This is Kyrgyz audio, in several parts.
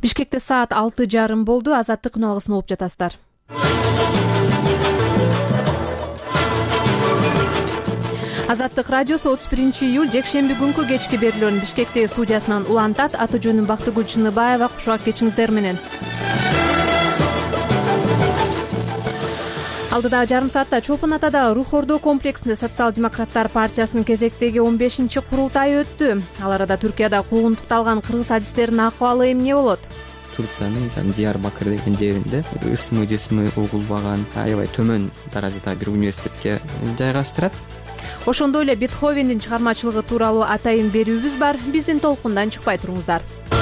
Бишкекте саат 6:30 болду. Азаттык күнүалгысын угуп жатасыздар. Азаттык радиосу 31 июль жекшемби күнкү кечки берилүүнүн Бишкектеги студиясынан улантат. Аты жөнүм Бактыгүл Чыныбаева. Кушуп кетиңиздер менен. Алдыдагы жарым саатта Чолпон Атада Рух Ордоо комплексинде Социал-демократтар партиясынын кезектеги 15-чи курултайы өттү. Ал арада Түркияда куугунтукталган кыргыз адистердин акыбалы эмне болот? Турциянын Диярбакыр деген жеринде ысмы жисми угулбаган аябай төмөн даражада бир университетке жайгаштырат. Ошондой эле Бетховендин чыгармачылыгы тууралуу атайын берүүбүз бар. Биздин толкундан чыкпай туруңуздар.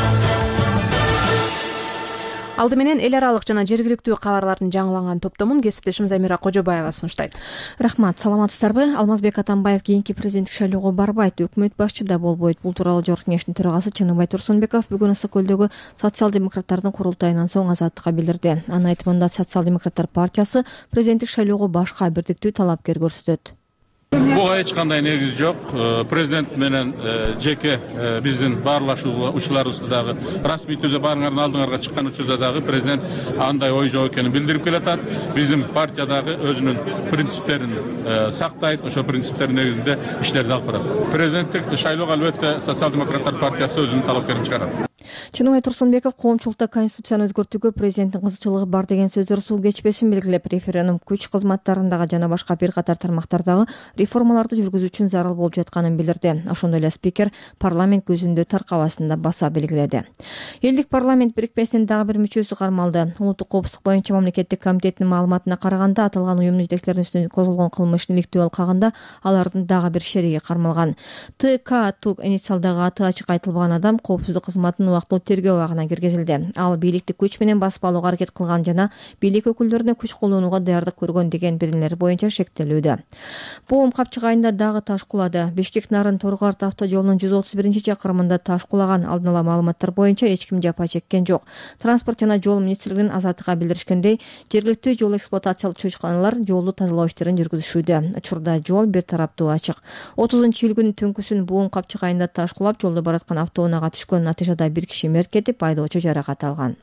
Алды менен эл аралык жана жергиликтүү кабарлардын жаңыланган топтомун кесиптешим Замира Кожобаева сунуштайт. Рахмат, саламатсыздарбы? Алмазбек Атамбаев кийинки президенттик шайлоого барбайт, өкмөт башчы да болбойт. Бул тууралуу Жогорку Кеңештин төрагасы Чыныбай Турсунбеков бүгүн Ысык көлдөгү социал-демократтардын курултайынан соң Азаттыкка билдирди. Анын айтымында социал-демократтар партиясы президенттик шайлоого башка бирдиктүү талапкер көрсөтөт. Буга эч кандай негиз жок. Президент менен жеке биздин баарлашуучуларыбызды дагы расмий түрдө баарыңардын алдыңарга чыккан учурда дагы президент андай ой жок экенин билдирип келатат. Биздин партия дагы өзүнүн принциптерин сактайт, ошо принциптердин негизинде иштерди алып барат. Президенттик шайлоого албетте социал-демократтар партиясы өзүнүн талапкерин чыгарат. Чыныбай Турсунбеков коомчулукта конституцияны өзгөртүүгө президенттин кызыкчылыгы бар деген сөздөр суу кечпесин белгилеп, референдум күч кызматтарындагы жана башка бир катар тармактардагы реформаларды жүргүзүү үчүн зарыл болуп жатканын билдирди. Ошондой эле спикер парламент көзүндө таркабасында баса белгиледи. Элдик парламент бирикмесинин дагы бир мүчөсү кармалды. Улуттук коопсуздук боюнча мамлекеттик комитеттин маалыматына караганда, аталган уюмдун жетекчилеринин үстүнөн козголгон кылмыш иликтөө алкагында алардын дагы бир шериги кармалган. ТК Тук инициалдагы аты ачык айтылбаган адам коопсуздук кызматынын убактылуу тергөө абагына киргизилди. Ал бийликти күч менен басып алууга аракет кылган жана бийлик өкүлдөрүнө күч колдонууга даярдык көргөн деген билимдер боюнча шектелүүдө. Боом Капчык айында дагы таш кулады. Бишкек Нарын Торгарт автожолунун 131-чакырымында таш кулаган. Алдын ала маалыматтар боюнча эч ким жапа чеккен жок. Транспорт жана жол министрлигинин Азаттыкка билдиришкендей, жергиликтүү жол эксплуатациялоочу ишканалар жолду тазалоо иштерин жүргүзүшүүдө. Учурда жол бир тараптуу ачык. 30-июль күнү түнкүсүн Боом Капчык айында таш кулап, жолдо бараткан автоунаага түшкөн натыйжада бир киши мерт кетип, айдоочу жаракат алган.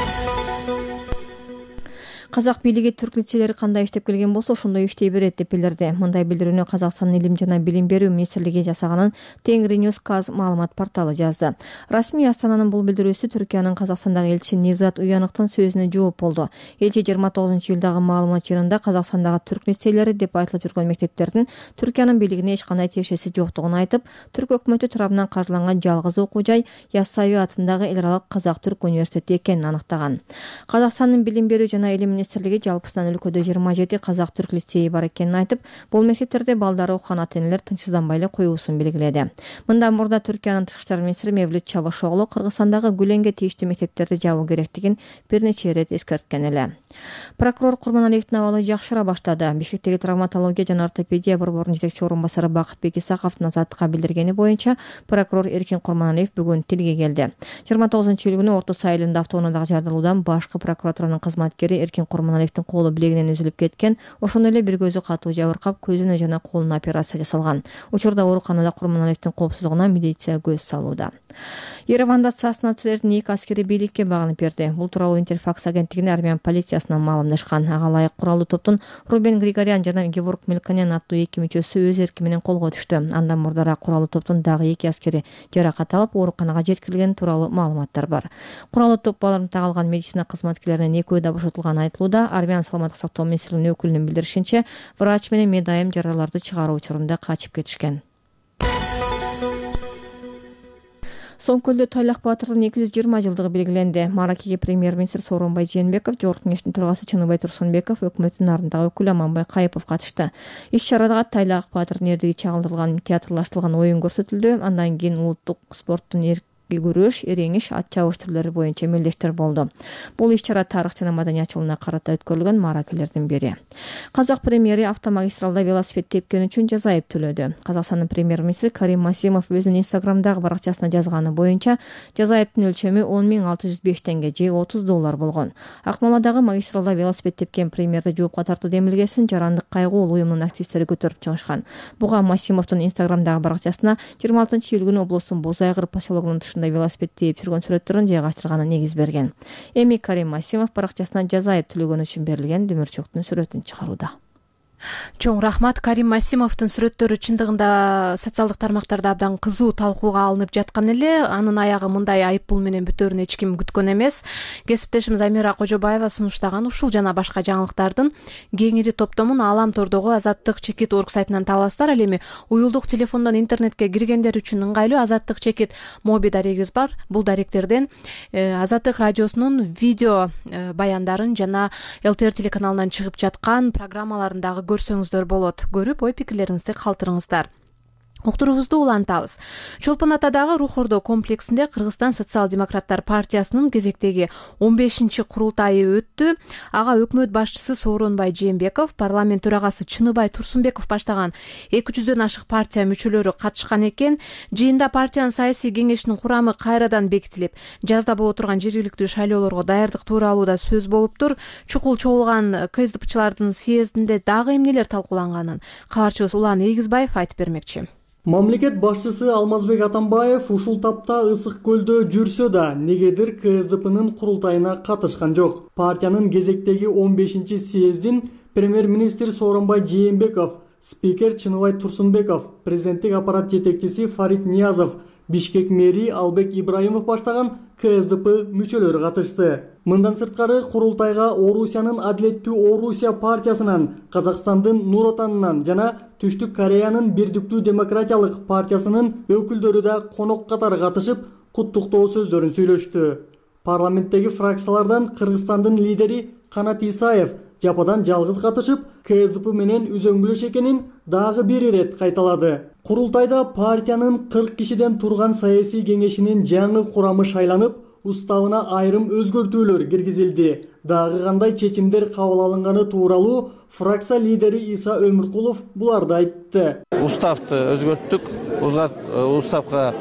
Казак бийлиги түрк лицейлери кандай иштеп келген болсо, ошондой иштей берет деп билдирди. Мындай билдирүүнү Казакстандын Илим жана билим берүү министрлиги жасаганын Тенгриньюз Каз маалымат порталы жазды. Расмий Астананын бул билдирүүсү Түркиянын Казакстандагы элчиси Нирзат Уяныктын сөзүнө жооп болду. Элчи 29-июлдагы маалымат жыйынында Казакстандагы түрк лицейлери деп айтылып жүргөн мектептердин Түркиянын бийлигине эч кандай тиешеси жоктугун айтып, түрк өкмөтү тарабынан каржыланган жалгыз окуу жай Яссауи атындагы эл аралык Казак-Түрк университети экенин аныктаган. Казакстандын билим берүү жана илим министрлиги жалпысынан өлкөдө 27 Казак-Түрк лицейи бар экенин айтып, бул мектептерде балдары окуган ата-энелер тынчсызданбай эле коюусун белгиледи. Мындан мурда Түркиянын тышкы иштер министри Мевлют Чавушоглу Кыргызстандагы Гүленге тийиштүү мектептерди жабуу керектигин бир нече ирет эскерткен эле. Прокурор Курманалиевдин абалы жакшыра баштады. Бишкектеги травматология жана ортопедия борборунун жетекчи орун басары Бакытбек Исаковдун Азаттыкка билдиргени боюнча, прокурор Эркин Курманалиев бүгүн тилге келди. 29-июль күнү Орто Сай айылында автоунаадагы жардылуудан башкы прокуратуранын кызматкери Эркин Курманалиевдин колу билегинен үзүлүп кеткен. Ошондой эле бир көзү катуу жабыркап, көзүнө жана колуна операция жасалган. Учурда ооруканада Курманалиевдин коопсуздугуна милиция көз салууда. Ереванда ЦАС нацилердин 2 аскери бийликке багынып берди. Бул тууралуу Интерфакс агенттигине армян полициясынан маалымдашкан. Ага ылайык куралдуу топтун Рубен Григорян жана Геворг Мелконян аттуу 2 мүчөсү өз эрки менен колго түштү. Андан мурдара куралдуу топтун дагы 2 аскери жаракат алып, ооруканага жеткирилгени тууралуу маалыматтар бар. Куралдуу топ балырынтак алган медицина кызматкерлеринин экөө да бошотулганы айтылууда. Армян саламаттык сактоо министрлигинин өкүлүнүн билдиришинче, врач менен медайым жараларды чыгаруу учурунда качып кетишкен. Соңкөлдө Тайлак Баатырдын 220 жылдыгы белгиленди. Маракеге премьер-министр Сооронбай Жээнбеков, Жогорку Кеңештин төрагасы Чыныбай Турсунбеков, өкмөттүн нарындагы өкүлү Аманбай Кайыпов катышты. Иш-чарада Тайлак Баатырдын эрдиги чагылдырылган, театрлаштырылган оюн көрсөтүлдү. Андан кийин улуттук спорттун күрөш, эреңиш, ат чабыш түрлөрү боюнча мелдештер болду. Бул иш-чара тарых жана маданиятчылыгына карата өткөрүлгөн маракелердин бири. Казак премьери автомагистралда велосипед тепкени үчүн жаза айыптөлөдү. Казакстандын премьер-министри Карим Масимов өзүнүн Инстаграмдагы баракчасына жазганы боюнча, жаза айыптын өлчөмү 10.605 теңге же $30 болгон. Акмоладагы магистралда велосипед тепкен премьерди жоопко тартуу демилгесин жарандык кайгуу уюмунун активисттери көтөрүп чыгышкан. Буга Масимовдун Инстаграмдагы баракчасына 26-июль күнү облустун Боз Айгыр поселогунун ушундай велосипед тийип жүргөн сүрөттөрүн жайгаштырганына негиз берген. Эми Карим Масимов баракчасынан жаза айып төлөгөнү үчүн берилген дөмөрчөктүн сүрөтүн чыгарууда. Чоң рахмат. Карим Масимовдун сүрөттөрү чындыгында социалдык тармактарда абдан кызуу талкууга алынып жаткан эле. Анын аягы мындай айыппул менен бүтөөрүн эч ким күткөн эмес. Кесиптешим Замира Кожобаева сунуштаган ушул жана башка жаңылыктардын кеңири топтомун Алам тордогу Азаттык чекит орг сайтынан таба аласыздар. Ал эми уюлдук телефондон интернетке киргендер үчүн ыңгайлуу Азаттык чекит моби дарегибиз бар. Бул даректерден Азаттык радиосунун видео баяндарын жана ЛТР телеканалынан чыгып жаткан программаларындагы көрсөңүздөр болот. Көрүп ой пикирлериңизди калтырыңыздар. Уктуруубузду улантабыз. Чолпон Атадагы Рух Ордо комплексинде Кыргызстан социал-демократтар партиясынын кезектеги 15-чи курултайы өттү. Ага өкмөт башчысы Сооронбай Жээнбеков, парламент төрагасы Чыныбай Турсунбеков баштаган 200дөн ашык партия мүчөлөрү катышкан экен. Жыйында партиянын саясий кеңешинин курамы кайрадан бекитилип, жазда боло турган жергиликтүү шайлоолорго даярдык тууралуу да сөз болуптур. Чукул чогулган КСДПчылардын съездинде дагы эмнелер талкууланганын кабарчыбыз Улан Эгизбаев айтып бермекчи. Мамлекет башчысы Алмазбек Атамбаев ушул тапта Ысык көлдө жүрсө да негедир КСДПнын курултайына катышкан жок. Партиянын кезектеги 15-чи съездин премьер-министр Сооронбай Жээнбеков, спикер Чыныбай Турсунбеков, президенттик аппарат жетекчиси Фарид Ниязов, Бишкек мэри Албек Ибраимов баштаган КСДП мүчөлөрү катышты. Мындан сырткары курултайга Орусиянын Адилеттүү Орусия партиясынан, Казакстандын Нур Отанынан жана Түштүк Кореянын Бирдиктүү демократиялык партиясынын өкүлдөрү да конок катары катышып, куттуктоо сөздөрүн сүйлөштү. Парламенттеги фракциялардан Кыргызстандын лидери Канат Исаев жападан жалгыз катышып, КСДП менен үзөңгүлөш экенин дагы бир ирет кайталады. Курултайда партиянын 40 кишиден турган саясий кеңешинин жаңы курамы шайланып, уставына айрым өзгөртүүлөр киргизилди. Дагы кандай чечимдер кабыл алынганы тууралуу фракция лидери Иса Өмүркулов буларды айтты. Уставды өзгөрттүк, уставга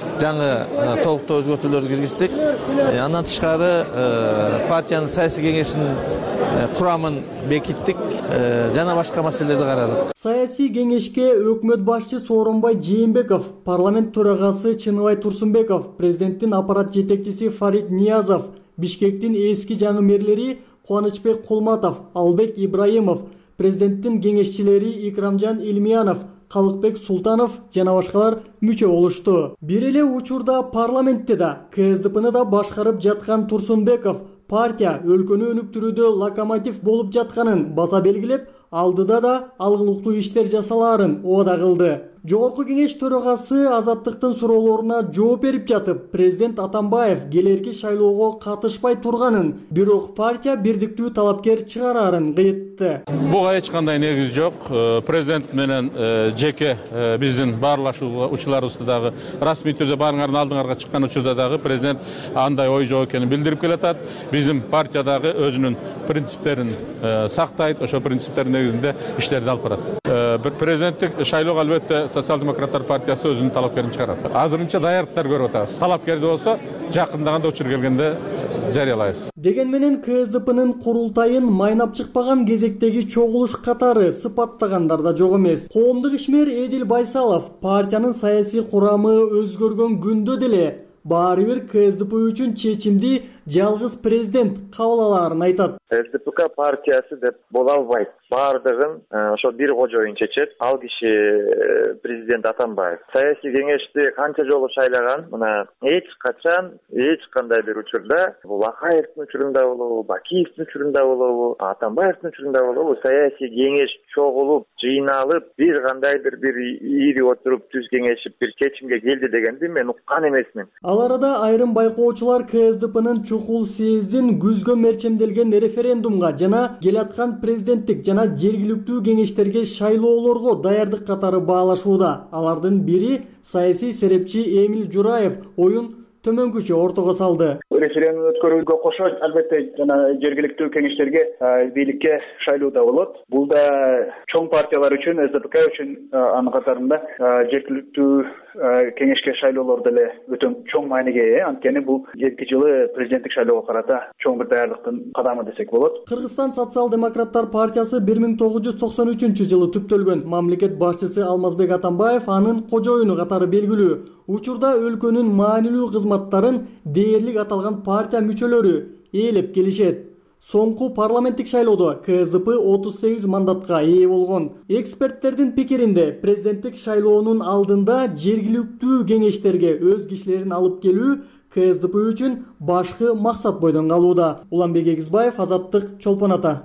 жаңы толуктуу өзгөртүүлөрдү киргиздик. Андан тышкары партиянын саясий кеңешинин курамын бекиттик, жана башка маселелерди карадык. Саясий кеңешке өкмөт башчы Сооронбай Жээнбеков, парламент төрагасы Чыныбай Турсунбеков, президенттин аппарат жетекчиси Фарид Ниязов, Бишкектин эски жаңы мэрлери Кубанычбек Кулматов, Албек Ибраимов, президенттин кеңешчилери Икрамжан Илмиянов, Калыкбек Султанов жана башкалар мүчө болушту. Бир эле учурда парламентте да КСДПны да башкарып жаткан Турсунбеков партия өлкөнү өнүктүрүүдө локомотив болуп жатканын баса белгилеп, алдыда да алгылыктуу иштер жасалаарын убада кылды. Жогорку кеңеш төрагасы Азаттыктын суроолоруна жооп берип жатып, президент Атамбаев келерки шайлоого катышпай турганын, бирок партия бирдиктүү талапкер чыгарарын кыйтты. Буга эч кандай негиз жок. Президент менен жеке биздин баарлашуучуларыбызды дагы расмий түрдө барыңардын алдыңарга чыккан учурда дагы президент андай ой жок экенин билдирип келатат. Биздин партия дагы өзүнүн принциптерин сактайт, ошо принциптердин негизинде иштерди алып барат. Президенттик шайлоого албетте социал-демократтар партиясы өзүнүн талапкерин чыгарат. Азырынча даярдыктар көрүп атабыз. Талапкерди болсо жакындаганда учур келгенде жарыялайбыз. Деген менен КСДПнын курултайын майнап чыкпаган кезектеги чогулуш катары сыпаттагандар да жок эмес. Коомдук ишмер Эдил Байсалов партиянын саясий курамы өзгөргөн күндө деле баары бир КСДП үчүн чечимди жалгыз президент кабыл алаарын айтат. КСДП партиясы деп боло албайт. Баардыгын ошо бир кожоюн чечет. Ал киши президент Атамбаев. Саясий кеңешти канча жолу шайлаган, мына эч качан, эч кандай бир учурда, бул Акаевдин учурунда болобу, Бакиевдин учурунда болобу, Атамбаевдин учурунда болобу, саясий кеңеш чогулуп, жыйналып, бир кандайдыр бир ири отуруп, түз кеңешип бир чечимге келди дегенди мен уккан эмесмин. Ал арада айрым байкоочулар КСДПнын чукул съездин күзгө мерчемделген референдумга жана келаткан президенттик жана жергиликтүү кеңештерге шайлоолорго даярдык катары баалашууда. Алардын бири саясий серепчи Эмил Жураев оюн төмөнкүчө ортого салды. Референдум өткөрүүгө кошо албетте жана жергиликтүү кеңештерге бийликке шайлоо да болот. Бул да чоң партиялар үчүн, СДПК үчүн анын катарында жергиликтүү кеңешке шайлоолор деле өтө чоң мааниге ээ. Анткени бул келки жылы президенттик шайлоого карата чоң бир даярдыктын кадамы десек болот. Кыргызстан социал-демократтар партиясы 1993 жылы түптөлгөн. Мамлекет башчысы Алмазбек Атамбаев анын кожоюну катары белгилүү. Учурда өлкөнүн маанилүү кызматтарын дээрлик аталган партия мүчөлөрү ээлеп келишет. Соңку парламенттик шайлоодо КСДП 38 мандатка ээ болгон. Эксперттердин пикиринде президенттик шайлоонун алдында жергиликтүү кеңештерге өз кишилерин алып келүү КСДП үчүн башкы максат бойдон калууда. Уланбек Эгизбаев, Азаттык, Чолпон Ата.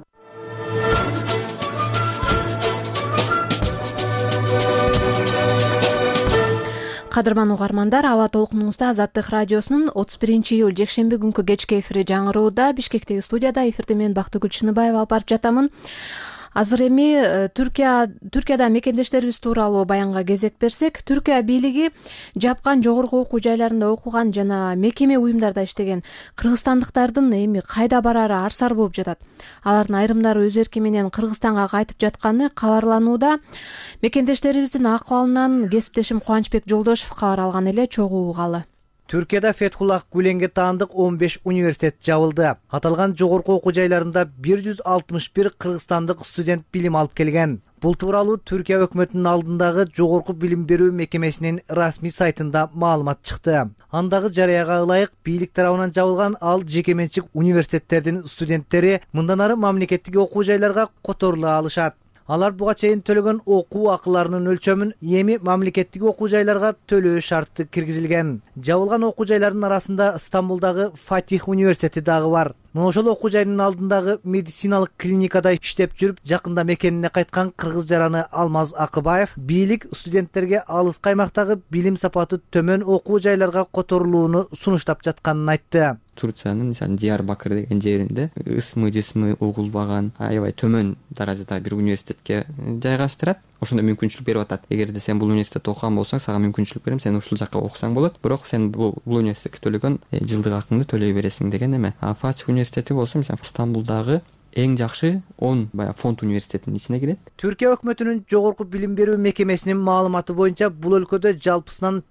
Кадырман угармандар, аба толкунуңузда Азаттык радиосунун 31-июль жекшемби күнкү кечки эфири жаңырууда. Бишкектеги студияда эфирди мен Бактыгүл Чыныбаева алып барып жатамын. Азыр эми Түркияда мекендештерибиз тууралуу баянга кезек берсек, Түркия бийлиги жапкан жогорку окуу жайларында окуган жана мекеме уюмдарда иштеген кыргызстандыктардын эми кайда барары арсар болуп жатат. Алардын айрымдары өз эрки менен Кыргызстанга кайтып жатканы кабарланууда. Мекендештерибиздин акыбалынан кесиптешим Кубанычбек Жолдошов кабар алган эле, чогуу угалы. Түркияда Фетхуллах Гүленге таандык 15 университет жабылды. Аталган жогорку окуу жайларында 161 кыргызстандык студент билим алып келген. Бул тууралуу Түркия өкмөтүнүн алдындагы жогорку билим берүү мекемесинин расмий сайтында маалымат чыкты. Андагы жарыяга ылайык, бийлик тарабынан жабылган ал жеке менчик университеттердин студенттери мындан ары мамлекеттик окуу жайларга которула алышат. Алар буга чейин төлөгөн окуу акыларынын өлчөмүн эми мамлекеттик окуу жайларга төлөө шарты киргизилген. Жабылган окуу жайлардын арасында Стамбулдагы Фатих университети дагы бар. Ошол окуу жайдын алдындагы медициналык клиникада иштеп жүрүп, жакында мекенине кайткан кыргыз жараны Алмаз Акыбаев бийлик студенттерге алыс каймактагы билим сапаты төмөн окуу жайларга которулууну сунуштап жатканын айтты. Турциянын мисалы Диярбакыр деген жеринде ысмы угулбаган аябай төмөн даражада бир университетке жайгаштырат. Ошондой мүмкүнчүлүк берип атат. Эгерде сен бул университетте окуган болсоң, сага мүмкүнчүлүк берем, сен ушул жакка окусаң болот. Бирок сен бул университетке төлөгөн жылдык акыңды төлөй бересиң деген эме. Фатих университети болсо, мисалы Стамбулдагы эң жакшы 10 фонд университетинин ичине кирет. Түркия өкмөтүнүн жогорку билим берүү мекемесинин маалыматы боюнча бул өлкөдө жалпысынан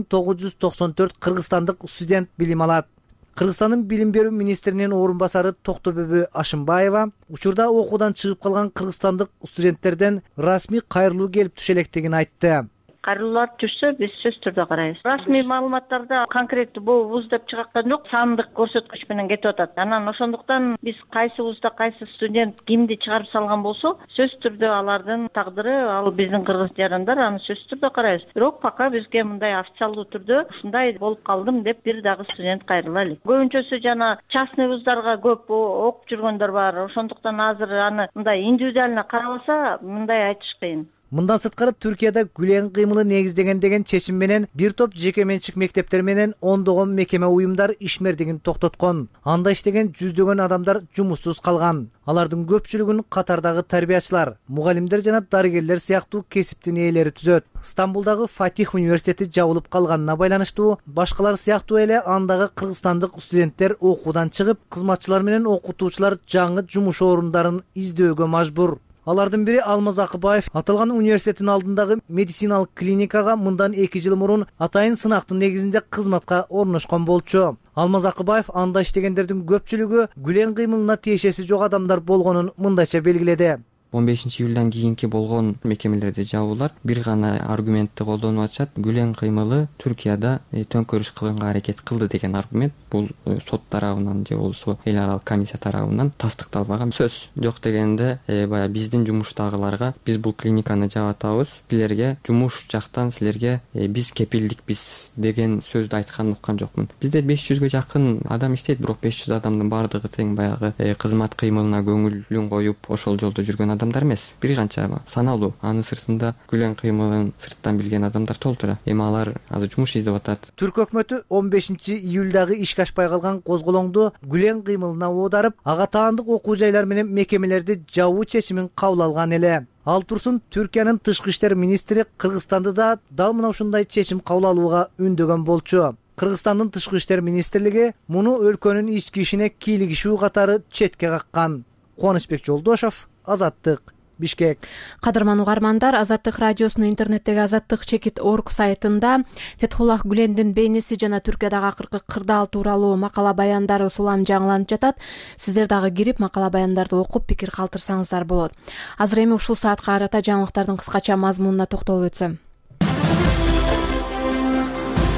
1994 кыргызстандык студент билим алат. Кыргызстандын билим берүү министринин орун басары Токтобөбү Ашымбаева учурда окуудан чыгып калган кыргызстандык студенттерден расмий кайрылуу келип түшө электигин айтты. Кайрылуулар түшсө, биз сөз түрдө карайбыз. Расмий маалыматтарда конкреттүү бул вуз деп чыгаткан жок, сандык көрсөткүч менен кетип атат. Анан ошондуктан биз кайсы вузда кайсы студент кимди чыгарып салган болсо, сөз түрдө алардын тагдыры, ал биздин кыргыз жарандар, аны сөз түрдө карайбыз. Бирок пока бизге мындай официалдуу түрдө ушундай болуп калдым деп бир дагы студент кайрыла элек. Көбүнчөсү жана частный вуздарга көп окуп жүргөндөр бар. Ошондуктан азыр аны мындай индивидуально карабаса, мындай айтыш кыйын. Мындан сырткары Түркияда Гүлен кыймылы негиздеген деген чечим менен бир топ жеке менчик мектептер менен ондогон мекеме уюмдар ишмердигин токтоткон. Анда иштеген жүздөгөн адамдар жумуссуз калган. Алардын көпчүлүгүн катардагы тарбиячылар, мугалимдер жана дарыгерлер сыяктуу кесиптин ээлери түзөт. Стамбулдагы Фатих университети жабылып калганына байланыштуу башкалар сыяктуу эле андагы кыргызстандык студенттер окуудан чыгып, кызматчылар менен окутуучулар жаңы жумуш орундарын издөөгө мажбур. Алардын бири Алмаз Акыбаев аталган университеттин алдындагы медициналык клиникага мындан 2 жыл мурун атайын сынактын негизинде кызматка орношкон болчу. Алмаз Акыбаев анда иштегендердин көпчүлүгү Гүлен кыймылына тиешеси жок адамдар болгонун мындайча белгиледи. 15-июлдан кийинки болгон мекемелерде жабуулар бир гана аргументти колдонуп атышат. Гүлен кыймылы Түркияда төңкөрүш кылганга аракет кылды деген аргумент. Бул сот тарабынан же болбосо эл аралык комиссия тарабынан тастыкталбаган сөз. Жок дегенде баягы биздин жумуштагыларга биз бул клиниканы жабатабыз, силерге жумуш жактан силерге биз кепилдикпиз деген сөздү айтканын уккан жокмун. Бизде 500гө жакын адам иштейт, бирок 500 адамдын бардыгы тең баягы кызмат кыймылына көңүлүн коюп ошол жолдо жүргөн адамдар эмес. Бир канча саналуу. Анын сыртында Гүлен кыймылын сырттан билген адамдар толтура. Эми алар азыр жумуш издеп атат. Түрк өкмөтү 15-июлдагы ишке ашпай калган козголоңду Гүлен кыймылына оодарып, ага таандык окуу жайлар менен мекемелерди жабуу чечимин кабыл алган эле. Ал турсун Түркиянын тышкы иштер министри Кыргызстанды да дал мына ушундай чечим кабыл алууга үндөгөн болчу. Кыргызстандын тышкы иштер министрлиги муну өлкөнүн ички ишине кийлигишүү катары четке каккан. Кубанычбек Жолдошов, Азаттык, Бишкек. Кадырман угармандар, Азаттык радиосунун интернеттеги azattik.org сайтында Фетхуллах Гүлендин бейнеси жана Түркиядагы акыркы кырдаал тууралуу макала баяндары сулам жаңыланып жатат. Сиздер дагы кирип макала баяндарды окуп пикир калтырсаңыздар болот. Азыр эми ушул саатка карата жаңылыктардын кыскача мазмунуна токтолуп өтсөм.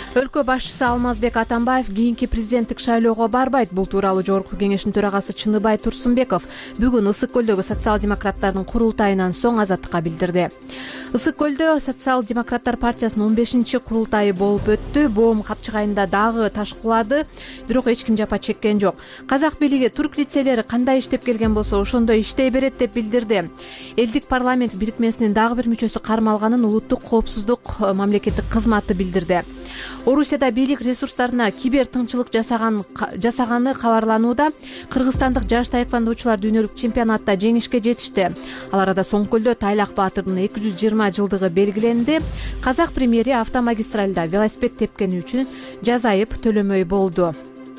Өлкө башчысы Алмазбек Атамбаев кийинки президенттик шайлоого барбайт. Бул тууралуу Жогорку Кеңештин төрагасы Чыныбай Турсунбеков бүгүн Ысык көлдөгү социал-демократтардын курултайынан соң Азаттыкка билдирди. Ысык көлдө социал-демократтар партиясынын 15-чи курултайы болуп өттү. Боом капчыгайында дагы таш кулады, бирок эч ким жапа чеккен жок. Казак бийлиги түрк лицейлери кандай иштеп келген болсо ошондой иштей берет деп билдирди. Элдик парламент бирикмесинин дагы бир мүчөсү кармалганын улуттук коопсуздук мамлекеттик кызматы билдирди. Орусияда бийлик ресурстарына кибер тыңчылык жасаганы кабарланууда. Кыргызстандык жаш таеквондочулар дүйнөлүк чемпионатта жеңишке жетишти. Ал арада Соңкөлдө Тайлак Баатырдын 220 жылдыгы белгиленди. Казак премьери автомагистралда велосипед тепкени үчүн жаза айып төлөмөй болду.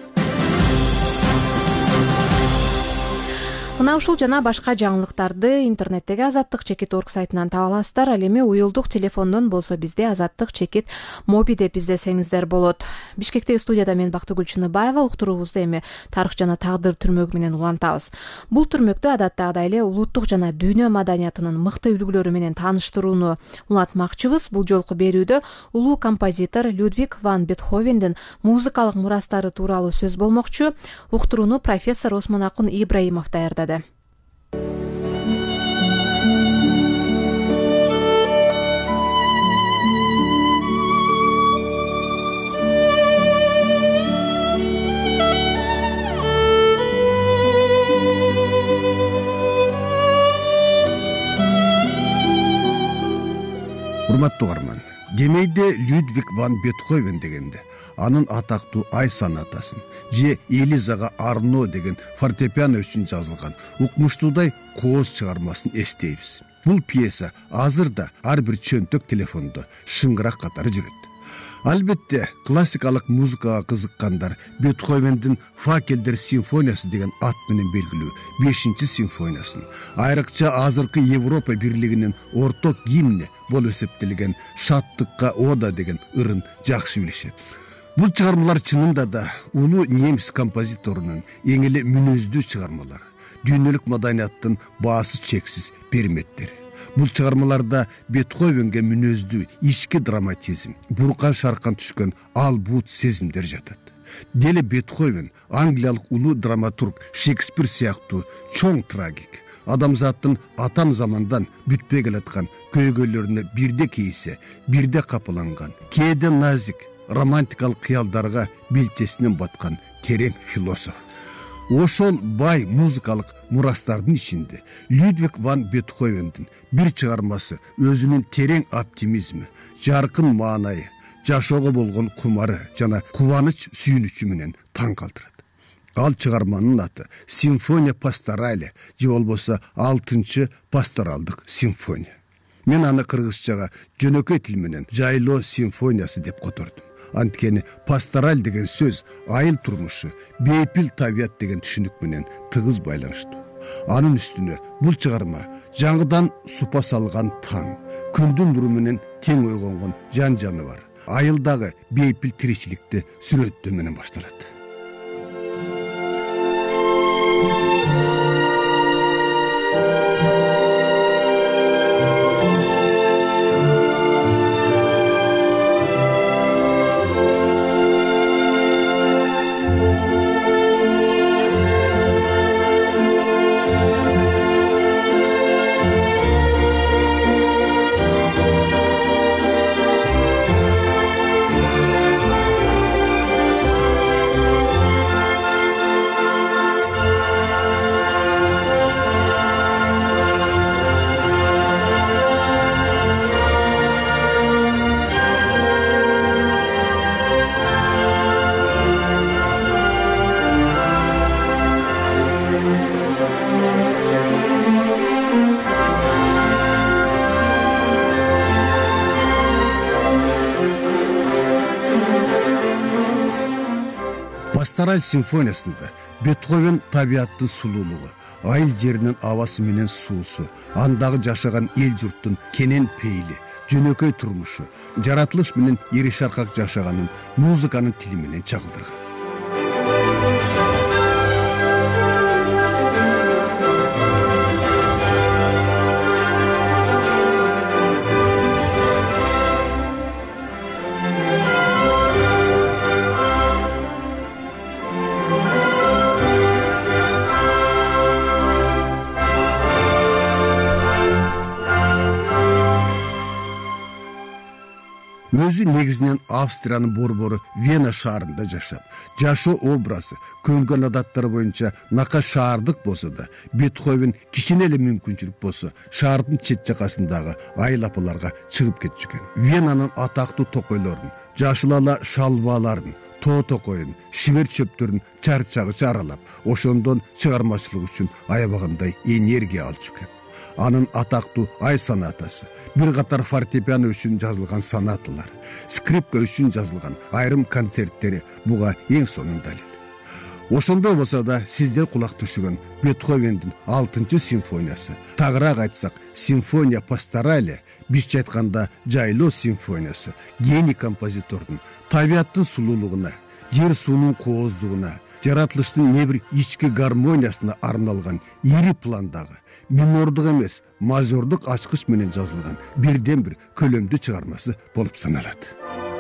Мына ушул жана башка жаңылыктарды интернеттеги azattik.org сайтынан таба аласыздар. Ал эми уюлдук телефондон болсо бизде azattik.mobi деп издесеңиздер болот. Бишкектеги студияда мен Бактыгүл Чыныбаева. Уктуруубузду эми тарых жана тагдыр түрмөгү менен улантабыз. Бул түрмөктө адаттагыдай эле улуттук жана дүйнө маданиятынын мыкты үлгүлөрү менен тааныштырууну улантмакчыбыз. Бул жолку берүүдө улуу композитор Людвиг ван Бетховендин музыкалык мурастары тууралуу сөз болмокчу. Уктурууну профессор Осмонакун Ибраимов даярдады. Урматтуу угарман, демейде Людвиг ван Бетховен дегенде анын атактуу Ай сонатасын же Элизага Арно деген фортепиано үчүн жазылган укмуштуудай кооз чыгармасын эстейбиз. Бул пьеса азыр да ар бир чөнтөк телефондо шыңгырак катары жүрөт. Албетте классикалык музыкага кызыккандар Бетховендин Факелдер симфониясы деген ат менен белгилүү 5-чи симфониясын, айрыкча азыркы Европа бирлигинин орток гимни болуп эсептелген Шаттыкка ода деген ырын жакшы билишет. Бул чыгармалар чынында да улуу немис композиторунун эң эле мүнөздүү чыгармалары, дүйнөлүк маданияттын баасы чексиз перметтери. Бул чыгармаларда Бетховенге мүнөздүү ички драматизм, буркан шаркан түшкөн ал бут сезимдер жатат. Деле Бетховен англиялык улуу драматург Шекспир сыяктуу чоң трагик, адамзаттын атам замандан бүтпөй келаткан көйгөйлөрүнө бирде кейсе, бирде капаланган, кээде назик, романтикалык кыялдарга билтесинен баткан терең философ. Ошол бай музыкалык мурастардын ичинде Людвиг ван Бетховендин бир чыгармасы өзүнүн терең оптимизми, жаркын маанайы, жашоого болгон кумары жана кубаныч сүйүнүчү менен таң калтырат. Ал чыгарманын аты Симфония пасторале же болбосо 6-чы пасторалдык симфония. Мен аны кыргызчага жөнөкөй тил менен жайлоо симфониясы деп котордум. Анткени пастораль деген сөз айыл турмушу, бейпил табият деген түшүнүк менен тыгыз байланыштуу. Анын үстүнө бул чыгарма жаңыдан супа салган таң, күндүн нуру менен тең ойгонгон жан жаныбар, айылдагы бейпил тиричиликти сүрөттөө менен башталат. Пастораль симфониясында Бетховен табияттын сулуулугу, айыл жеринин абасы менен суусу, андагы жашаган эл журттун кенен пейили, жөнөкөй турмушу, жаратылыш менен ири шаркак жашаганын музыканын тили менен чагылдырган. өзү негизинен Австриянын борбору Вена шаарында жашап, жашоо образы, көнгөн адаттары боюнча нака шаардык болсо да, Бетховен кичине эле мүмкүнчүлүк болсо шаардын чет жакасындагы айлапаларга чыгып кетчүкен. Венанын атактуу токойлорун, жашыл ала шалбаларын, тоо токойун, шибер чөптөрүн чарчагыча аралап, ошондон чыгармачылык үчүн аябагандай энергия алчу экен. Анын атактуу ай сонатасы, бир катар фортепиано үчүн жазылган сонаталар, скрипка үчүн жазылган айрым концерттери буга эң сонун далил. Ошондой болсо да сиздер кулак түшүгөн Бетховендин 6-симфониясы, тагыраак айтсак симфония пасторале, бизче айтканда жайлоо симфониясы, гений композитордун табияттын сулуулугуна, жер суунун кооздугуна, жаратылыштын не бир ички гармониясына арналган ири пландагы, минордук эмес, мажордук ачкыч менен жазылган бирден бир көлөмдүү чыгармасы болуп саналат.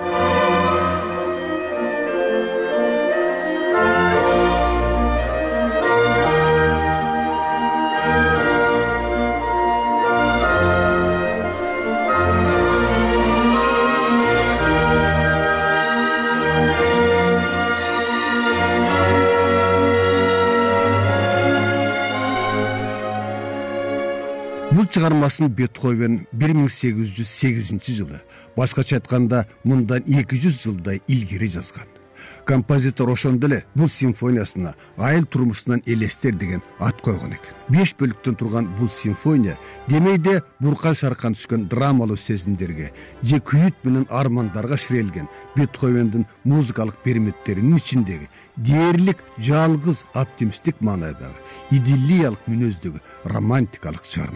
Бул чыгармасын Бетховен 1808 жылы, башкача айтканда мындан 200 жылдай илгери жазган. Композитор ошондо эле бул симфониясына айыл турмушунан элестер деген ат койгон экен. 5 бөлүктөн турган бул симфония демейде буркан шаркан түшкөн драмалуу сезимдерге же күйүт менен армандарга ширелген Бетховендин музыкалык периметтеринин ичиндеги дээрлик жалгыз оптимисттик маанайдагы идиллиялык мүнөздөгү романтикалык чыгарма.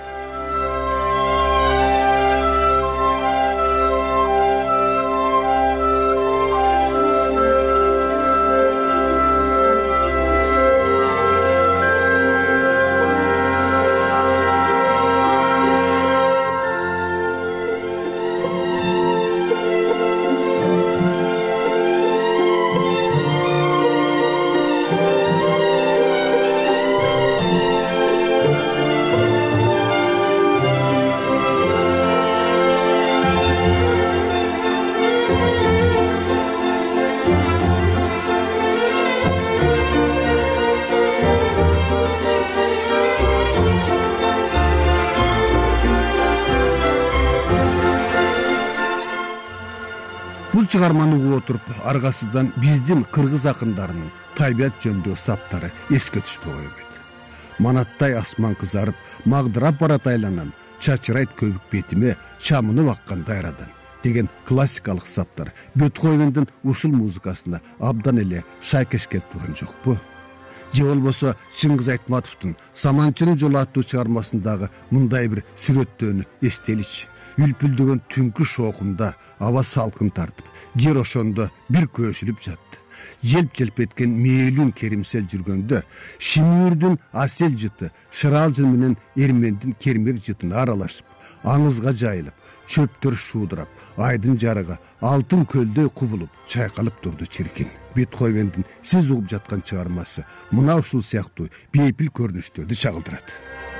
Бул чыгарманы угуп отуруп, аргасыздан биздин кыргыз акындарынын табият жөнүндөгү саптары эске түшпөй койбойт. Манаттай асман кызарып, магдырап барат айланам, чачырайт көбүк бетиме, чамынып аккан дайрадан деген классикалык саптар Бетховендин ушул музыкасына абдан эле шайкеш келип турган жокпу? Же болбосо Чыңгыз Айтматовдун Саманчынын жолу аттуу чыгармасындагы мындай бир сүрөттөөнү эстеличи. Үлпүлдөгөн түнкү шоокунда аба салкын тартып, жер ошондо бир көшүлүп жатты. Желп-желп эткен мээлүүн керимсел жүргөндө Шимүрдүн асел жыты Шырал жыл менен Эрмендин кермек жытына аралашып, аңызга жайылып, чөптөр шуудурап, айдын жарыгы алтын көлдөй кубулуп, чайкалып турду чиркин. Бетховендин сиз угуп жаткан чыгармасы мына ушул сыяктуу бейпил көрүнүштөрдү чагылдырат.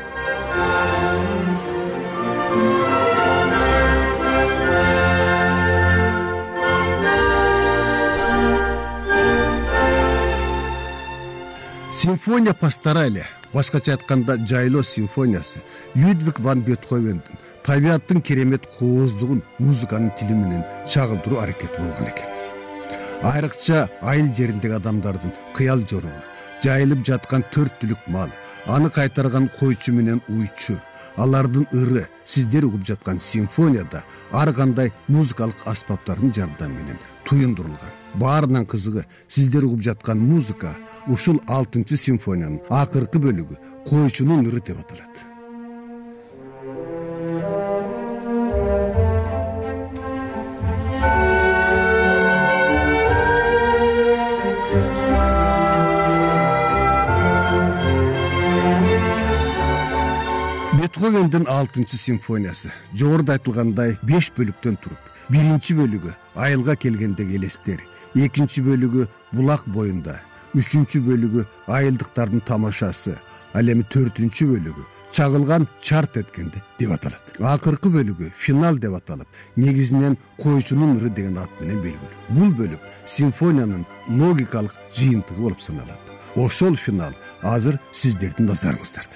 Симфония пасторале, башкача айтканда жайлоо симфониясы, Людвиг ван Бетховендин табияттын керемет кооздугун музыканын тили менен чагылдыруу аракети болгон экен. Айрыкча айыл жериндеги адамдардын кыял жоругу, жайылып жаткан 4 түлүк мал, аны кайтарган койчу менен уйчу, алардын ыры сиздер угуп жаткан симфонияда ар кандай музыкалык аспаптардын жардамы менен туюндурулган. Баарынан кызыгы сиздер угуп жаткан музыка ушул 6-симфониянын акыркы бөлүгү койчунун ыры деп аталат. Бетховендин 6-симфониясы жогоруда айтылгандай 5 бөлүктөн туруп, биринчи бөлүгү айылга келгендеги элестер, экинчи бөлүгү булак боюнда, үчүнчү бөлүгү айылдыктардын тамашасы, ал эми 4-бөлүгү чагылган чарт эткенде деп аталат. Акыркы бөлүгү финал деп аталып, негизинен койчунун ыры деген ат менен белгилүү. Бул бөлүк симфониянын логикалык жыйынтыгы болуп саналат. Ошол финал азыр сиздердин назарыңыздарда.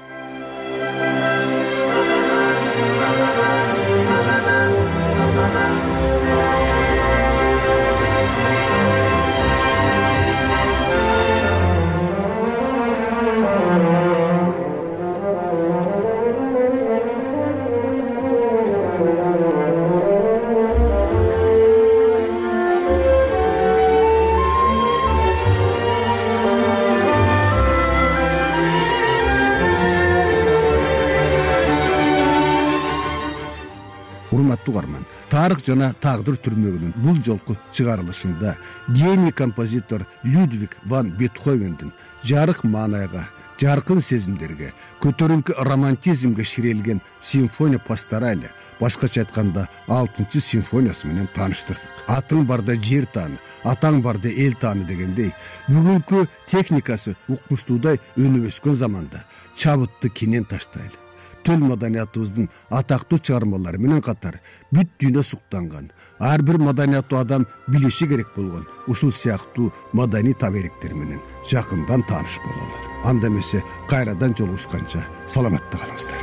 Урматтуу угарман, тарых жана тагдыр түрмөгүнүн бул жолку чыгарылышында гений композитор Людвиг ван Бетховендин жарык маанайга, жаркын сезимдерге, көтөрүңкү романтизмге ширелген симфония пасторали, башкача айтканда 6-чы симфониясы менен тааныштырдык. Атың барда жер тааны, атаң барда эл тааны дегендей, бүгүнкү техникасы укмуштуудай өнүп өскөн заманда чабытты кенен таштайлы. Төл маданиятыбыздын атактуу чыгармалары менен катар бүт дүйнө суктанган, ар бир маданияттуу адам билиши керек болгон ушул сыяктуу маданий табериктер менен жакындан тааныш бололу. Анда эмесе кайрадан жолугушканча саламатта калыңыздар.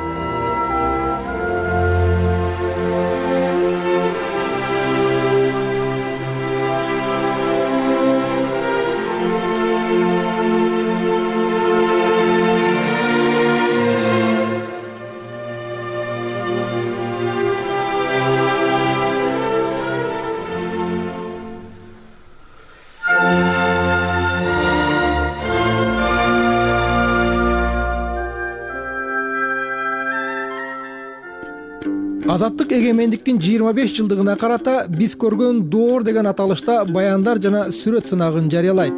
Азаттык эгемендиктин 25 жылдыгына карата биз көргөн доор деген аталышта баяндар жана сүрөт сынагын жарыялайт.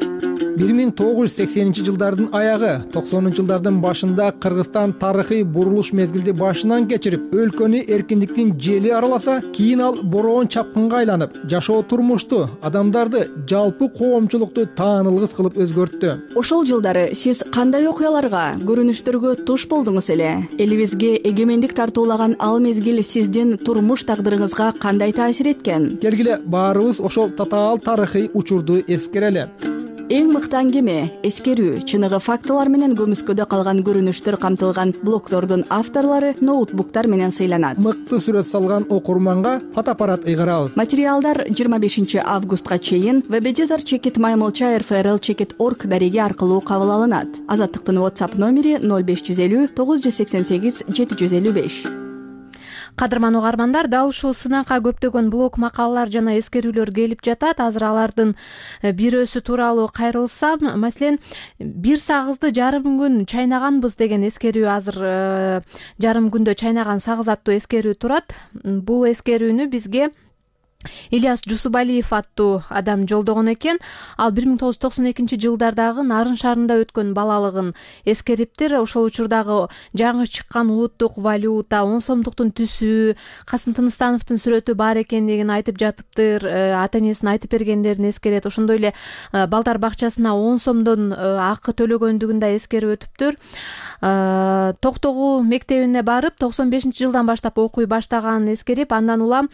1980-жылдардын аягы, 90-жылдардын башында Кыргызстан тарыхый бурулуш мезгилди башынан кечирип, өлкөнү эркиндиктин жели араласа, кийин ал бороон чапкынга айланып, жашоо турмушту, адамдарды, жалпы коомчулукту таанылгыс кылып өзгөрттү. Ошол жылдары сиз кандай окуяларга, көрүнүштөргө туш болдуңуз эле? Элибизге эгемендик тартуулаган ал мезгил сиздин турмуш тагдырыңызга кандай таасир эткен? Келгиле баарыбыз ошол татаал тарыхый учурду эскерели. Эң мыкты аңгеме, эскерүү, чыныгы фактылар менен көмүскөдө калган көрүнүштөр камтылган блогдордун авторлору ноутбуктар менен сыйланат. Мыкты сүрөт салган окурманга фотоаппарат ыйгарабыз. Материалдар 25 августка чейин www.maymolcha.rfrl.org дареги аркылуу кабыл алынат. Азаттыктын WhatsApp номери 0550 988 755. Кадырман угармандар, дал ушул сынакка көптөгөн блог макалалар жана эскерүүлөр келип жатат. Азыр алардын бирөөсү тууралуу кайрылсам, маселен, бир сагызды жарым күн чайнаганбыз деген эскерүү азыр жарым күндө чайнаган сагыз аттуу эскерүү турат. Бул эскерүүнү бизге Ильяс Жусубалиев аттуу адам жолдогон экен. Ал 1992-жылдардагы Нарын шаарында өткөн балалыгын эскериптир. Ошол учурдагы жаңы чыккан улуттук валюта, 10 сомдуктун түсү, Касым Тыныстановдун сүрөтү бар экендигин айтып жатыптыр. Ата-энесин айтып бергендерин эскерет. Ошондой эле балдар бакчасына 10 сомдон акы төлөгөндүгүн да эскерип өтүптүр. Токтогул мектебине барып, 95-жылдан баштап окуй баштаганын эскерип, андан улам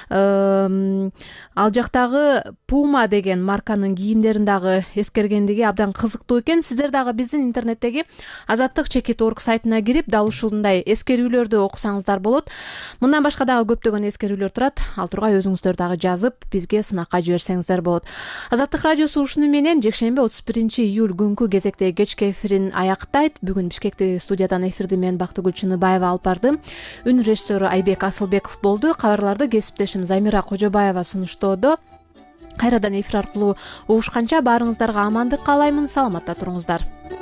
ал жактагы Puma деген марканын кийимдерин дагы эскергендиги абдан кызыктуу экен. Сиздер дагы биздин интернеттеги azattik.org сайтына кирип, дал ушундай эскерүүлөрдү окусаңыздар болот. Мындан башка дагы көптөгөн эскерүүлөр турат. Ал тургай өзүңүздөр дагы жазып, бизге сынакка жиберсеңиздер болот. Азаттык радиосу ушуну менен жекшемби 31-июль күнкү кезекте кечки эфирин аяктайт. Бүгүн Бишкекте студиядан эфирди мен Бактыгүл Чыныбаева алып бардым. Үн режиссеру Айбек Асылбеков болду. Кабарларды кесиптешим Замира Кожобаева сунуштоодо. Кайрадан эфир аркылуу угушканча баарыңыздарга амандык каалаймын. Саламатта туруңуздар.